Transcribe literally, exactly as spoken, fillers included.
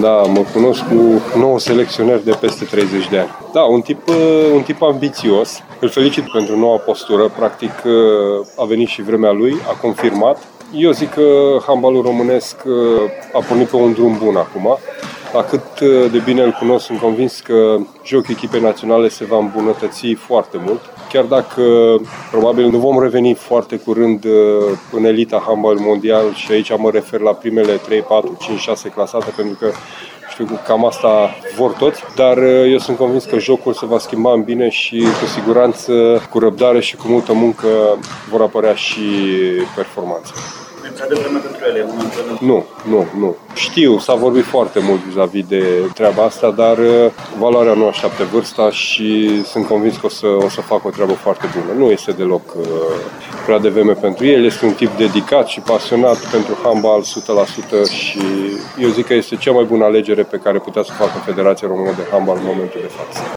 Da, mă cunosc cu nouă selecționeri de peste treizeci de ani. Da, un tip, un tip ambițios. Îl felicit pentru noua postură. Practic a venit și vremea lui, a confirmat. Eu zic că handbalul românesc a pornit pe un drum bun acum. La cât de bine îl cunosc, sunt convins că jocul echipei naționale se va îmbunătăți foarte mult. Chiar dacă probabil nu vom reveni foarte curând în elita handbal mondial și aici mă refer la primele trei, patru, cinci, șase clasate, pentru că știu că cam asta vor toți, dar eu sunt convins că jocul se va schimba în bine și cu siguranță, cu răbdare și cu multă muncă vor apărea și performanțe. De vreme pentru ele, nu, nu, nu. Știu, s-a vorbit foarte mult vis-a-vis de treaba asta, dar valoarea nu așteaptă vârsta și sunt convins că o să, o să facă o treabă foarte bună. Nu este deloc uh, prea devreme pentru el, este un tip dedicat și pasionat pentru handbal o sută la sută și eu zic că este cea mai bună alegere pe care putea să facă Federația Română de Handbal în momentul de față.